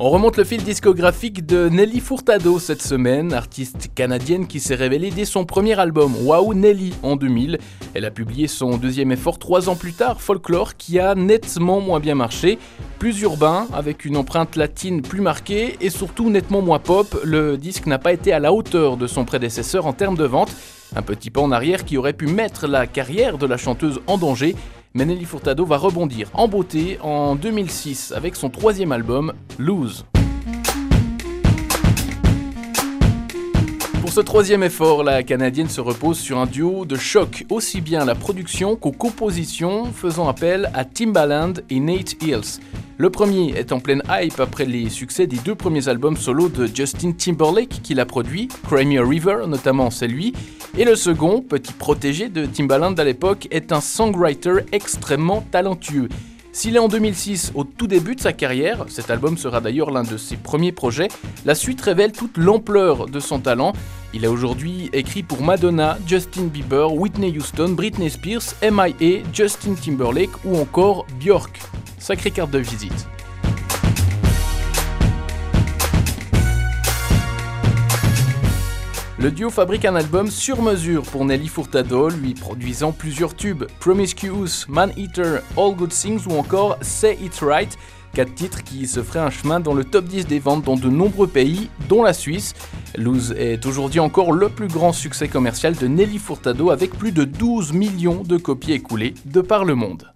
On remonte le fil discographique de Nelly Furtado cette semaine, artiste canadienne qui s'est révélée dès son premier album, Wow Nelly, en 2000. Elle a publié son deuxième effort 3 ans plus tard, Folklore, qui a nettement moins bien marché. Plus urbain, avec une empreinte latine plus marquée et surtout nettement moins pop, le disque n'a pas été à la hauteur de son prédécesseur en termes de vente. Un petit pas en arrière qui aurait pu mettre la carrière de la chanteuse en danger. Mais Nelly Furtado va rebondir en beauté en 2006 avec son troisième album, Lose. Pour ce troisième effort, la Canadienne se repose sur un duo de choc, aussi bien à la production qu'aux compositions, faisant appel à Timbaland et Nate Hills. Le premier est en pleine hype après les succès des 2 premiers albums solo de Justin Timberlake qu'il a produit, Cry Me a River notamment c'est lui, et le second, petit protégé de Timbaland à l'époque, est un songwriter extrêmement talentueux. S'il est en 2006 au tout début de sa carrière, cet album sera d'ailleurs l'un de ses premiers projets, la suite révèle toute l'ampleur de son talent. Il a aujourd'hui écrit pour Madonna, Justin Bieber, Whitney Houston, Britney Spears, M.I.A., Justin Timberlake ou encore Björk. Sacrée carte de visite. Le duo fabrique un album sur mesure pour Nelly Furtado, lui produisant plusieurs tubes, Promiscuous, Man Eater, All Good Things ou encore Say It Right, 4 titres qui se feraient un chemin dans le top 10 des ventes dans de nombreux pays, dont la Suisse. Lose est aujourd'hui encore le plus grand succès commercial de Nelly Furtado avec plus de 12 millions de copies écoulées de par le monde.